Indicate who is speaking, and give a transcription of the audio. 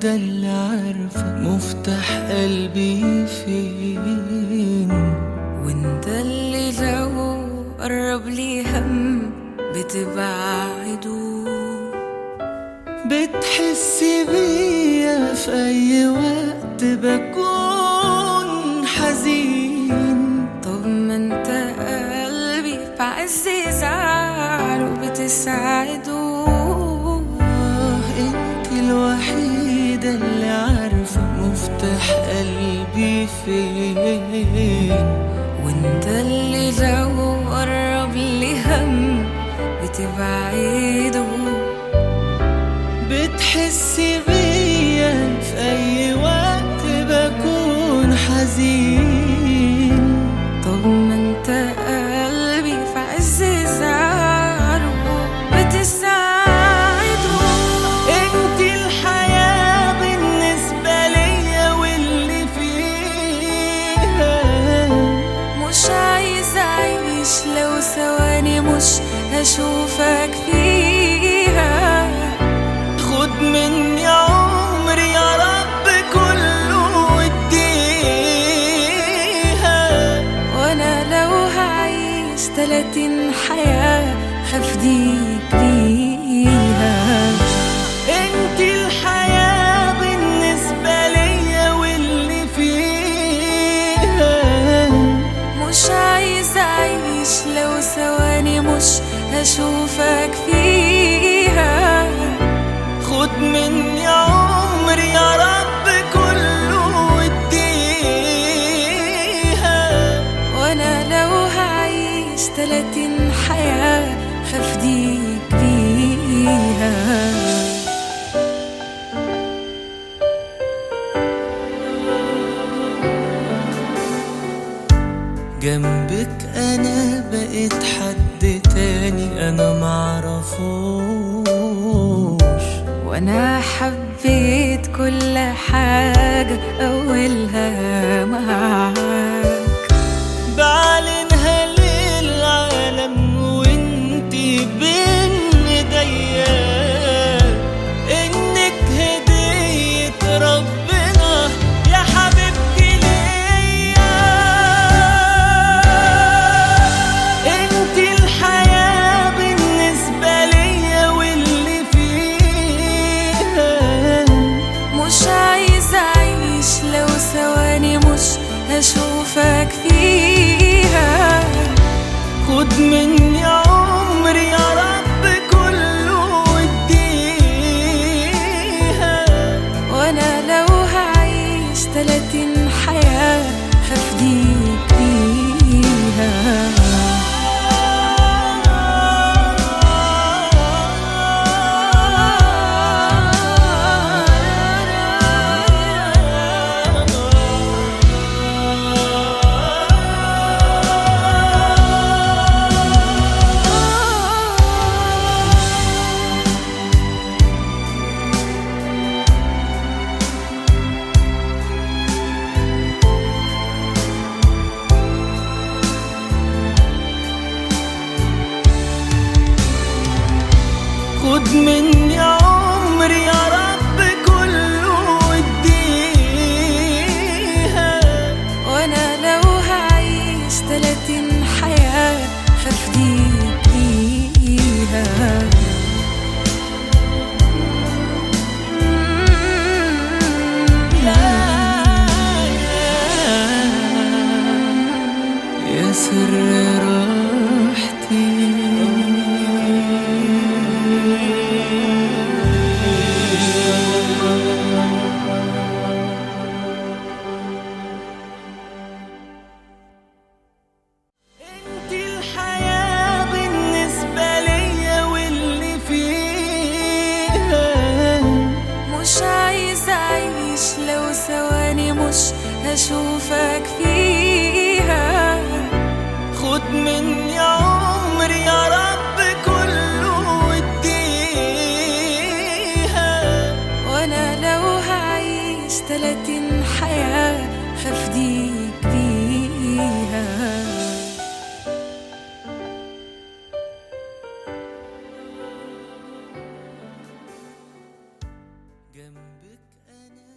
Speaker 1: الوحيدة اللي عارفة مفتاح قلبي فين،
Speaker 2: وانت اللي لو قرب لي هم بتبعده،
Speaker 1: بتحس بيا في أي وقت بكون حزين.
Speaker 2: طب ما انت قلبي في عز زعله بتساعده.
Speaker 1: انت الوحيدة اللي عارفة مفتاح قلبي فين،
Speaker 2: وانت اللي لو قرب لي هم بتبعده،
Speaker 1: بتحس بيا في أي وقت بكون حزين.
Speaker 2: طب ما انت قلبي في عز زعله بتساعده.
Speaker 1: انت الحياة بالنسبة ليا واللي فيها،
Speaker 2: مش عايز اعيش لو ثواني مش هشوفك فيها.
Speaker 1: خد مني عمري يا رب كله واديها،
Speaker 2: وانا لو هعيش 30 حياة هفديك بيها.
Speaker 1: انت الحياة بالنسبة ليا واللي فيها،
Speaker 2: مش عايز اعيش لو ثواني مش هشوفك فيها.
Speaker 1: خد مني عمري يا رب كله واديها،
Speaker 2: وانا لو هعيش 30 حياة هفديك بيها.
Speaker 1: جنبك انا بقيت حد تاني انا معرفوش،
Speaker 2: وانا حبيت كل حاجة اولها معاك.
Speaker 1: بعلنها للعالم وانتي بين ايديا، انك هدية ربنا يا حبيبتي ليا. انتي الحياة بالنسبة ليا واللي فيها،
Speaker 2: مش عايز اعيش لو ثواني مش هشوفك فيها.
Speaker 1: خد مني عمري يا رب كله واديها،
Speaker 2: وانا لو هعيش 30 حياة هفديك بيها.
Speaker 1: خد مني عمري يا رب كله واديها،
Speaker 2: وانا لو هعيش 30 حياة هفديك بيها.
Speaker 1: يا سر راحتي
Speaker 2: لو ثواني مش هشوفك فيها.
Speaker 1: خد مني عمري يا رب كله واديها،
Speaker 2: وانا لو هعيش 30 حياة هفديك بيها.
Speaker 1: جنبي بك أنا